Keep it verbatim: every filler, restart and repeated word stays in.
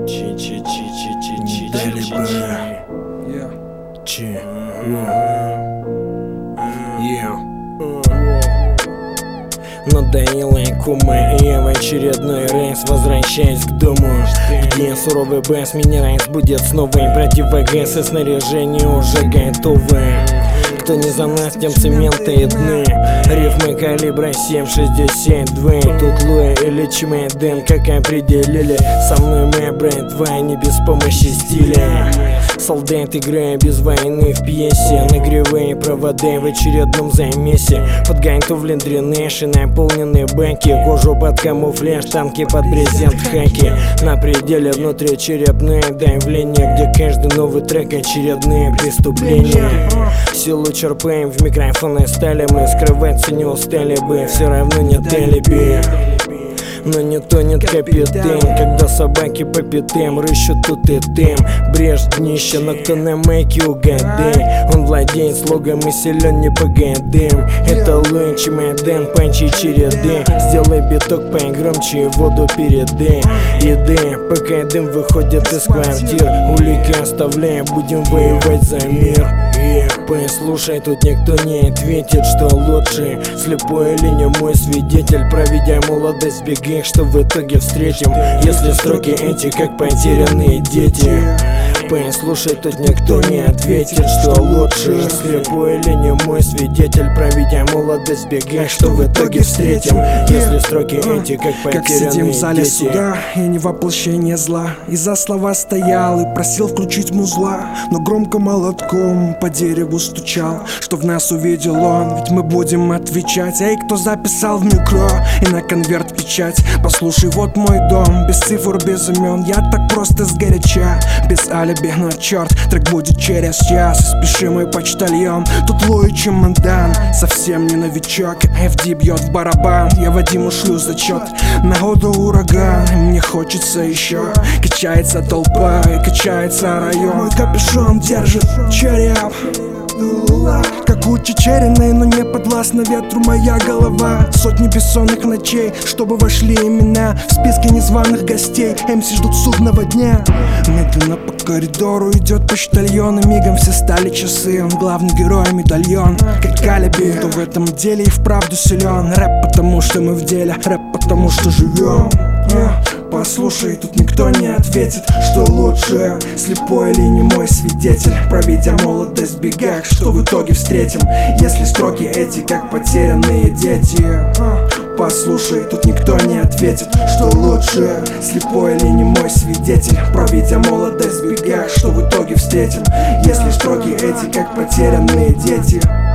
Дали бы Чи Надоело кумы, и я в очередной раз возвращаюсь к дому, где суровый бас меня разбудит снова. И противогаз и снаряжение уже готовы. Кто не за нас, тем цемента и дны. Рифмы калибра семь шестьдесят два. Тут Луи или Чемодан, как определили. Со мной мы брат два, не без помощи стиля. Солдат, играя без войны в пьесе, нагревая провода в очередном замесе. Подготовлен дренаж и наполнены баки. Кожу под камуфляж, танки под брезент, хаки. На пределе внутричерепное давление, где каждый новый трек очередные преступления. Силу черпаем в микрофоны стали мы, скрываться не устали бы, все равно не дали бы. Но не тонет капитан, когда собаки по пятам рыщут тут и там. Брешь днище, но кто на майке угадай. Он владеет слогом и силен не по годам. Это Луи, Чемодан, панчи череды. Сделай биток погромче и воду передай. Еды, пока дым выходит из квартир. Улики оставляя, будем воевать за мир. И послушай, тут никто не ответит, что лучше. Слепой или не мой свидетель, проведя молодость в бегах, что в итоге встретим, если строки эти как потерянные дети. Послушай, тут никто не ответит, что лучше. Слепой или не мой свидетель, проведя молодость в бегах, что в итоге встретим, если строки эти как потерянные дети. Как сидим в зале суда, я не воплощение зла. И за слова стоял и просил включить музла, но громко молотком по дереву стучал, что в нас увидел он, ведь мы будем отвечать. Эй, кто записал в микро и на конверт печать? Послушай, вот мой дом, без цифр, без имен. Я так просто сгоряча, без алиби, но черт, трек будет через час. Спеши, мой почтальон, тут Луи, Чемодан, совсем не новичок. эф ди бьет в барабан, я Вадиму шлю зачет. Нагода ураган, и мне хочется еще. Качается толпа и качается район. Мой капюшон держит череп, как у чечериной, но не подвластна ветру моя голова. Сотни бессонных ночей, чтобы вошли имена в списке незваных гостей. эм си ждут судного дня. Медленно по коридору идет почтальон, и мигом все стали часы. Он главный герой, медальон, как алиби. Кто в этом деле и вправду силен. Рэп потому что мы в деле, рэп потому что живем. Послушай, тут никто не ответит, что лучше. Слепой или не мой свидетель, проведя молодость в бегах, что в итоге встретим, если строки эти как потерянные дети. Послушай, тут никто не ответит, что лучше. Слепой или не мой свидетель, проведя молодость в бегах, что в итоге встретим, если строки эти как потерянные дети.